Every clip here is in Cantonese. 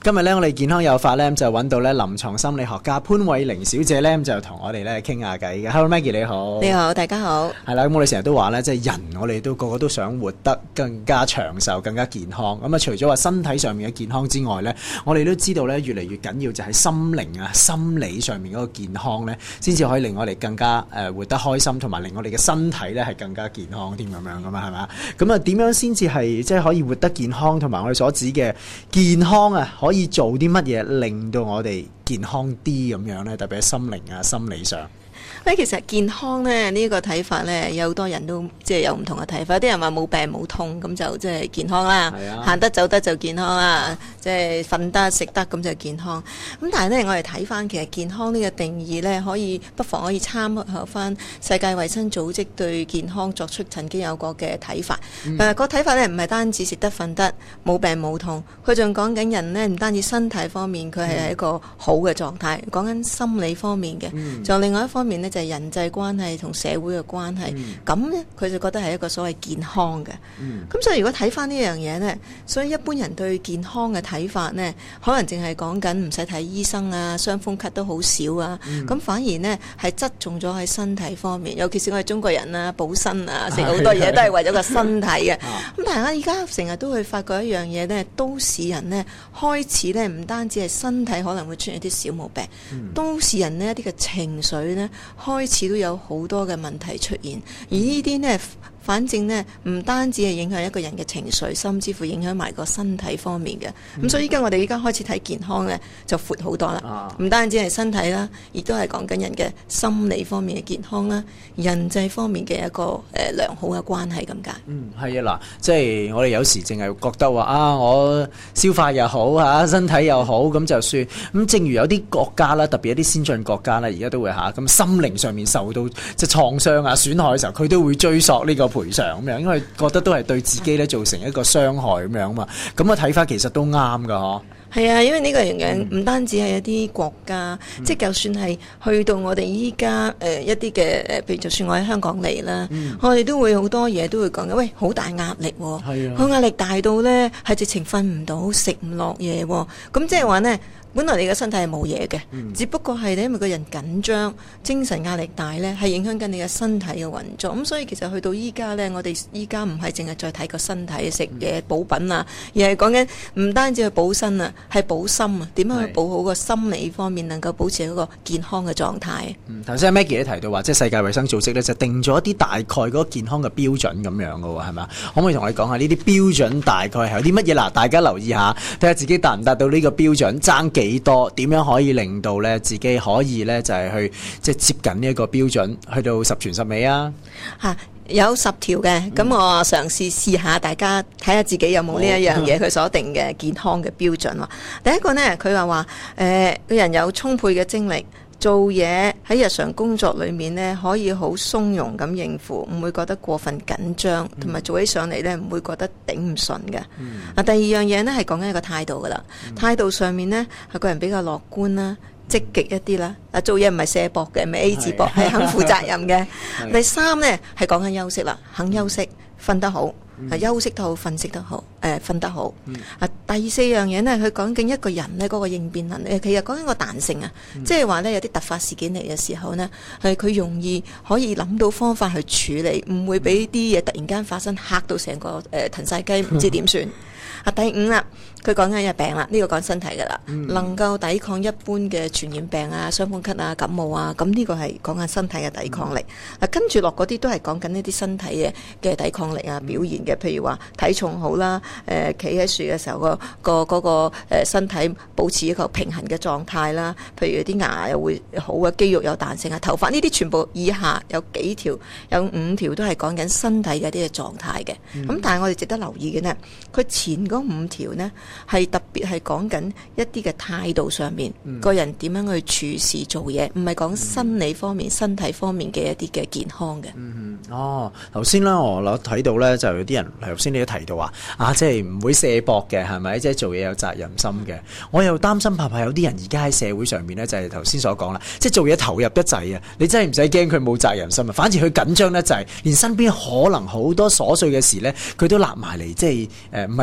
今日咧，我哋健康有法咧就揾到咧臨床心理學家潘慧玲小姐咧，就同我哋咧傾下偈嘅。Hello Maggie 你好， 你好，大家好。 係啦，咁我哋成日都話咧，即係人，我哋都個個都想活得更加長壽、更加健康。咁啊，除咗話身體上面嘅健康之外咧，我哋都知道咧，越嚟越緊要就係心靈啊、心理上面嗰個健康咧，先至可以令我哋更加活得開心，同埋令我哋嘅身體咧係更加健康添咁樣噶嘛，係嘛？咁啊，點樣先至係即係可以活得健康，同埋我哋所指嘅健康啊，可以做啲乜嘢令到我哋健康啲咁樣咧？特別係心靈啊、心理上。 其實健康咧呢個睇法咧，有好多人都即係有唔同嘅睇法。有啲人話冇病冇痛咁就即係健康啦，行得走得就健康啦，即係瞓得食得咁就健康。咁但係咧，我哋睇翻其實健康呢個定義咧，不妨可以參考翻世界衛生組織對健康作出曾經有過嘅睇法。個睇法咧唔係單止食得瞓得冇病冇痛，佢仲講緊人咧唔單止身體方面佢係一個好嘅狀態，講緊心理方面嘅，就另外一方面咧就係人際關係同社會嘅關係，咁咧佢就覺得係一個所謂健康嘅。咁所以如果睇翻呢樣嘢呢，所以一般人對健康嘅睇法呢，可能淨係講緊唔使睇醫生啊，傷風咳都好少啊。咁反而呢係側重咗喺身體方面，尤其是我哋中國人啊，補身啊，食好多嘢都係為咗個身體嘅。咁大家而家成日都會發覺一樣嘢呢，都市人呢開始呢唔單止係身體可能會出現一啲小毛病，都市人呢一啲嘅情緒呢開始都有好多嘅問題出現，而呢啲呢，反正呢，唔單止係影響一個人嘅情緒，甚至乎影響埋個身體方面嘅。咁所以我哋依家開始睇健康呢，就闊好多啦。唔單止係身體啦，亦都係講緊人嘅心理方面嘅健康啦，人際方面嘅一個良好嘅關係咁解。 係啊，嗱，即係我哋有時淨係覺得話我消化又好嚇，身體又好咁就算。咁正如有啲國家啦，特別一啲先進國家啦，而家都會咁心靈上面受到即係創傷啊、損害嘅時候，佢都會追索呢個賠償咁樣，因為覺得都係對自己咧造成一個傷害咁樣嘛。咁啊睇法其實都啱噶嗬。 係啊，因為呢個樣唔單止係一啲國家，即係就算係去到我哋依家一啲嘅譬如就算我喺香港嚟啦，我哋都會好多嘢都會講嘅，喂，好大壓力喎，佢壓力大到咧係直情瞓唔到、食唔落嘢喎，咁即係話呢。本來你嘅身體係冇嘢嘅，只不過係你因為個人緊張、精神壓力大呢，係影響緊你嘅身體嘅運作。咁所以其實去到依家呢，我哋依家唔係淨係再睇個身體食嘢補品啊，而係講緊唔單止去補身啊，係補心啊，點樣去補好個心理方面，能夠保持一個健康嘅狀態。 頭先 Maggie 提到話，即係世界衛生組織呢，就定咗一啲大概嗰個健康嘅標準咁樣嘅喎，係嘛？可唔可以同我哋講下呢啲標準大概係有啲乜嘢？嗱，大家留意下，睇下自己達唔達到呢個標準，爭幾多？點樣可以令到咧自己可以咧就係去即係接近呢一個標準，去到十全十美啊？ 有10條嘅，咁我嘗試下，大家睇下自己有冇呢一樣嘢佢所定嘅健康嘅標準喎。第一個呢，佢話個人有充沛嘅精力。做嘢喺日常工作裏面呢，可以好鬆容咁應付，唔會覺得過分緊張，同埋做起上嚟呢，唔會覺得頂唔順嘅。第二樣嘢呢，係講緊一個態度噶啦，態度上面呢，係個人比較樂觀啦，積極一啲啦。做嘢唔係卸膊嘅，唔係 A 字膊，係肯負責任嘅。第三呢，係講緊休息啦，肯休息，瞓得好。休息得好，瞓得好，瞓得好。第4樣嘢呢，佢講緊一個人呢嗰個應變能力，其實講緊個彈性啊，即係話呢，有啲突發事件嚟嘅時候呢，係佢容易可以諗到方法去處理，唔會俾啲嘢突然間發生嚇到成個騰晒雞，唔知點算。第5啦，佢講緊嘅病啦，呢個講身體噶啦，能夠抵抗一般嘅傳染病啊、傷風咳啊、感冒啊，咁呢個係講緊身體嘅抵抗力。跟住落嗰啲都係講緊呢啲身體嘅抵抗力啊表現嘅，譬如話體重好啦，企喺樹嘅時候個身體保持一個平衡嘅狀態啦，譬如啲牙又會好啊，肌肉有彈性啊，頭髮呢啲全部以下有幾條，有5條都係講緊身體嘅一啲嘅狀態嘅。咁但係我哋值得留意嘅呢，佢前嗰5條呢，係特別係講緊一啲嘅態度上面，個人點樣去處事做嘢，唔係講生理方面、身體方面嘅一啲嘅健康嘅。 頭先啦，我睇到咧，就有啲人頭先你都提到話即係唔會卸膊嘅，係咪？即係做嘢有責任心嘅。我又擔心怕有啲人而家喺社會上面咧，就係頭先所講啦，即係做嘢投入得滯啊！你真係唔使驚佢冇責任心啊，反而佢緊張得滯，連身邊可能好多瑣碎嘅事咧，佢都立埋嚟，即係唔係話管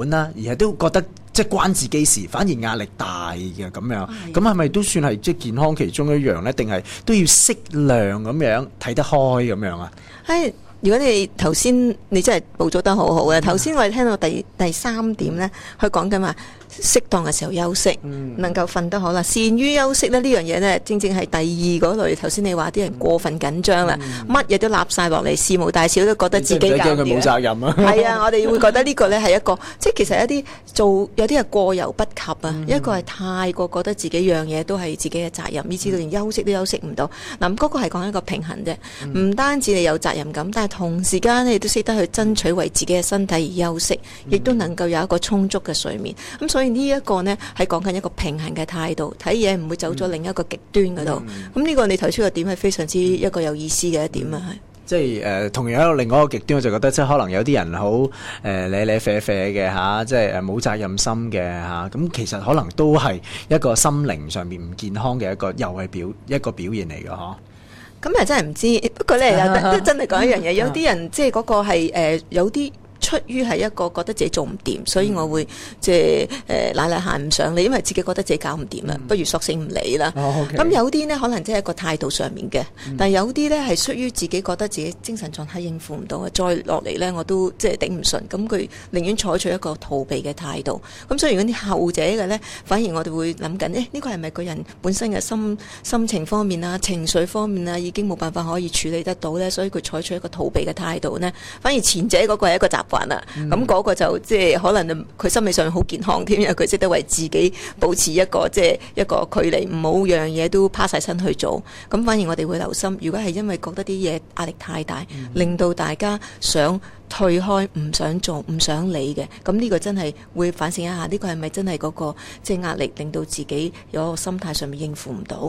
滿啦，而係都覺得即係關自己事，反而壓力大嘅咁樣。咁係咪都算係即係健康其中一樣呢？定係都要適量咁樣睇得開咁樣啊？ 係。如果你頭先你真係捕捉得好好嘅，頭先我哋聽到第三點呢，佢講緊話適當嘅時候休息，能夠瞓得好啦，善於休息咧，呢樣嘢呢，正正係第二嗰類。頭先你話啲人過分緊張啦，乜嘢都立晒落嚟，事無大小都覺得自己搞掂。 佢冇責任啊！ 係啊，我哋會覺得呢個呢係一個，即係其實一啲有啲係過猶不及啊，一個係太過覺得自己樣嘢都係自己嘅責任，以至到連休息都休息唔到。嗱，嗰個係講一個平衡啫，唔單止你有責任感，但係同時間你都識得去爭取為自己嘅身體而休息，亦都能夠有一個充足嘅睡眠。咁所以呢一個呢，係講緊一個平衡嘅態度，睇嘢唔會走咗另一個極端嗰度。咁呢個你提出嘅點係非常之一個有意思嘅一點啊，係。 即係同樣另外一個極端，我就覺得即係可能有啲人好咧啡啡嘅嚇，即係冇責任心嘅嚇，咁其實可能都係一個心靈上面唔健康嘅又係一個表現嚟嘅嗬。 咁真係唔知，不過咧又真係講一樣嘢，有啲人即係嗰個係有啲。出於係一個覺得自己做唔掂，所以我會即係賴賴閒唔上嚟，因為自己覺得自己搞唔掂啦，不如索性唔理啦。咁有啲呢，可能即係一個態度上面嘅，但係有啲呢係出於自己覺得自己精神狀態應付唔到嘅，再落嚟呢，我都即係頂唔順，咁佢寧願採取一個逃避嘅態度。咁所以如果啲後者嘅呢，反而我哋會諗緊，呢個係咪個人本身嘅心情方面啊、情緒方面啊，已經冇辦法可以處理得到呢？所以佢採取一個逃避嘅態度呢。反而前者嗰個係一個習慣啦，咁嗰個就即係可能佢心理上好健康添，因為佢識得為自己保持一個即係一個距離，唔好樣嘢都趴晒身去做。咁反而我哋會留心，如果係因為覺得啲嘢壓力太大，令到大家想退開、唔想做、唔想理嘅，咁呢個真係會反省一下，呢個係咪真係嗰個即係壓力令到自己有個心態上面應付唔到。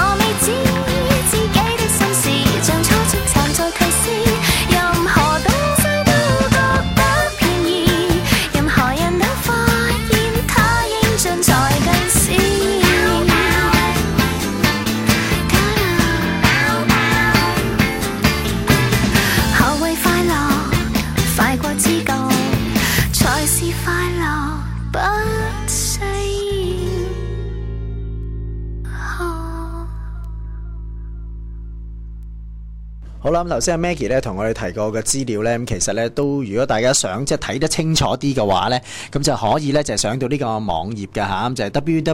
任何東好啦，咁頭先阿 Maggie 咧同我哋提過嘅資料咧，咁其實咧都如果大家想即係睇得清楚啲嘅話咧，咁就可以咧就係上到呢個網頁嘅嚇，咁就係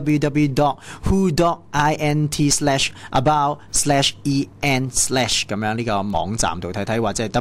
www.who.int/about/en/ 咁樣呢個網站度睇睇，或者係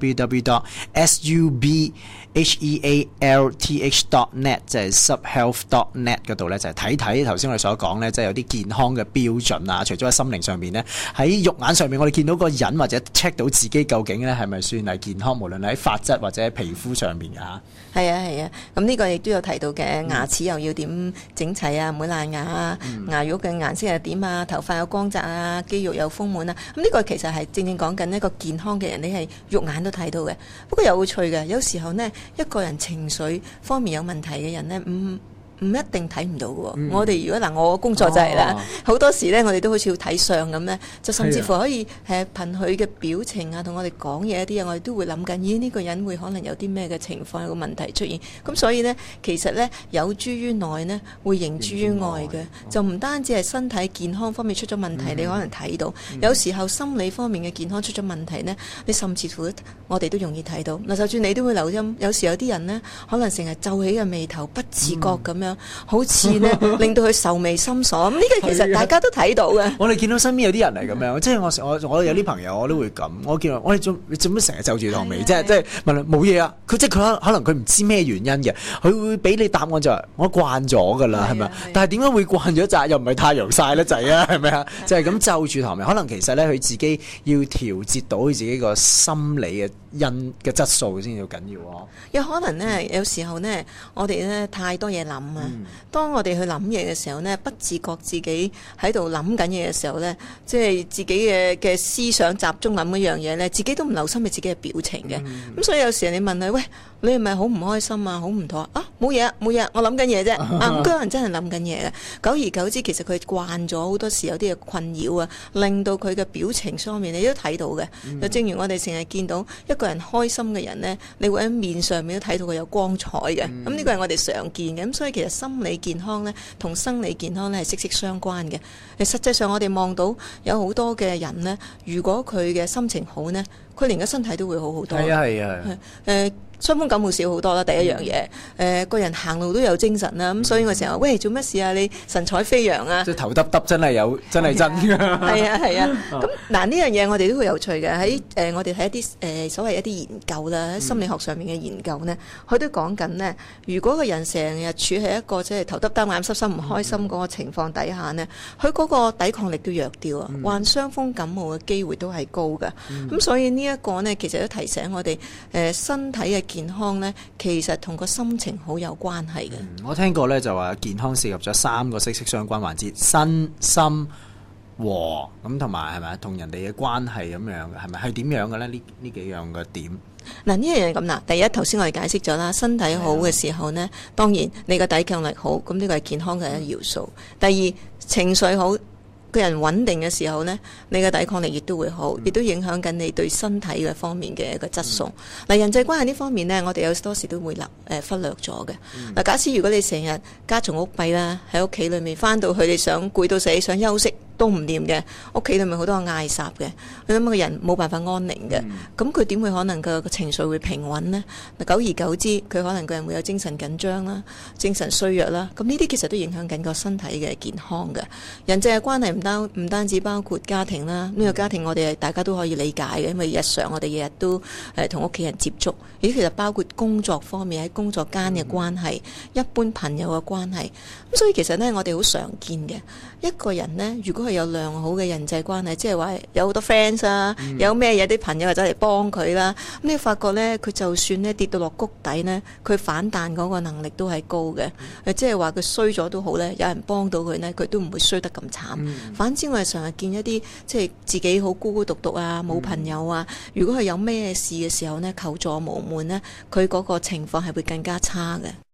www.subhealth.net 即係 subhealth.net 嗰度咧就係睇睇頭先我哋所講咧，即係有啲健康嘅標準啊。除咗喺心靈上面咧，喺肉眼上面我哋見到個人或者 check 到自己究竟咧係咪算係健康，無論喺髮質或者喺皮膚上面嘅嚇。 係啊係啊，咁呢個亦都有提到嘅，牙齒又要點整齊啊，唔會爛牙啊，牙肉嘅顏色係點啊，頭髮有光澤啊，肌肉有豐滿啊，咁呢個其實係正正講緊一個健康嘅人，你係肉眼都睇到嘅。不過有趣嘅，有時候呢，一個人情緒方面有問題嘅人呢，唔一定睇唔到嘅。我哋如果我工作就係啦，好多時咧我哋都好似要睇相咁咧，就甚至乎可以憑佢嘅表情啊，同我哋講嘢一啲嘢，我哋都會諗緊，咦呢個人會可能有啲咩嘅情況，有個問題出現。咁所以呢，其實呢，有諸於內呢，會形諸於外嘅，就唔單止係身體健康方面出咗問題，你可能睇到，有時候心理方面嘅健康出咗問題呢，你甚至乎我哋都容易睇到。嗱，就算你都會留心，有時有啲人呢，可能成日皺起嘅眉頭，不自覺咁樣。好似呢，令到佢愁眉深鎖，咁呢個其實大家都睇到嘅。 我哋見到身邊有啲人係咁樣，即係我有啲朋友我都會咁，我見到我哋你做乜成日皺住條眉啫？即係問冇嘢啊，佢即係佢可能佢唔知咩原因嘅，佢會俾你答案就係我慣咗㗎啦，係咪？但係點解會慣咗咋？又唔係太陽曬得滯啊？係咪啊？就係咁皺住條眉，可能其實咧佢自己要調節到佢自己個心理嘅嘅質素先要緊要喎。 有可能呢，有時候呢，我哋呢太多嘢諗啊。當我哋去諗嘢嘅時候呢，不自覺自己喺度諗緊嘢嘅時候呢，即係自己嘅思想集中諗一樣嘢呢，自己都唔留心你自己嘅表情嘅。咁所以有時你問佢，喂，你係咪好唔開心啊？好唔妥啊？冇嘢冇嘢，我諗緊嘢啫。咁嗰人真係諗緊嘢嘅。久而久之，其實佢慣咗好多時有啲嘢困擾啊，令到佢嘅表情上面你都睇到嘅。就正如我哋成日見到一個人開心嘅人呢，你會喺面上面都睇到佢有光彩嘅。咁呢個係我哋常見嘅。咁所以其實心理健康呢，同生理健康呢係息息相關嘅。實際上我哋望到有好多嘅人呢，如果佢嘅心情好呢，佢連個身體都會好好多。 係啊。 傷風感冒少好多啦，第一樣嘢。個人行路都有精神啦，咁所以我成日話，喂，做乜事啊？你神采飛揚啊！ 即係頭耷耷真係有，真係真㗎。 係啊。咁嗱呢樣嘢我哋都好有趣嘅。喺我哋睇一啲所謂一啲研究啦，喺心理學上面嘅研究呢，佢都講緊呢，如果個人成日處喺一個即係頭耷耷、眼濕濕、唔開心嗰個情況底下呢，佢嗰個抵抗力都弱掉啊，患傷風感冒嘅機會都係高㗎。咁所以呢一個呢，其實都提醒我哋身體嘅健康呢，其實同個心情好有關係嘅。 我聽過呢，就話健康涉及咗3個息息相關環節：身、心、和，咁同埋係咪同人哋嘅關係咁樣嘅？係咪係點樣嘅呢？呢幾樣嘅點？ 嗱，呢一樣咁嗱，第一頭先我哋解釋咗啦，身體好嘅時候呢，當然你個抵抗力好，咁呢個係健康嘅一要素。第二，情緒好，個人穩定嘅時候呢，你嘅抵抗力亦都會好，亦都影響緊你對身體嘅方面嘅一個質素。嗱，人際關係呢方面呢，我哋有多時都會忽略咗嘅。嗱，假設如果你成日家嘈屋閉啦，喺屋企裏面翻到去，你想攰到死，想休息都唔掂嘅，屋企裏面好多嗌霎嘅，你諗個人冇辦法安寧嘅，咁佢點會可能個情緒會平穩呢？久而久之，佢可能個人會有精神緊張啦、精神衰弱啦，咁呢啲其實都影響緊個身體嘅健康嘅。人際嘅關係唔單止包括家庭啦，呢個家庭我哋大家都可以理解嘅，因為日常我哋日日都同屋企人接觸，而其實包括工作方面喺工作間嘅關係、一般朋友嘅關係，咁所以其實呢，我哋好常見嘅一個人呢，如果佢有良好嘅人際關係，即係話有好多 friends 啊，有咩嘢啲朋友就走嚟幫佢啦，咁你發覺呢，佢就算呢跌到落谷底呢，佢反彈嗰個能力都係高嘅，即係話佢衰咗都好呢，有人幫到佢呢，佢都唔會衰得咁慘。反之我哋成日見一啲即係自己好孤孤獨獨啊，冇朋友啊，如果佢有咩事嘅時候呢，求助無門呢，佢嗰個情況係會更加差嘅。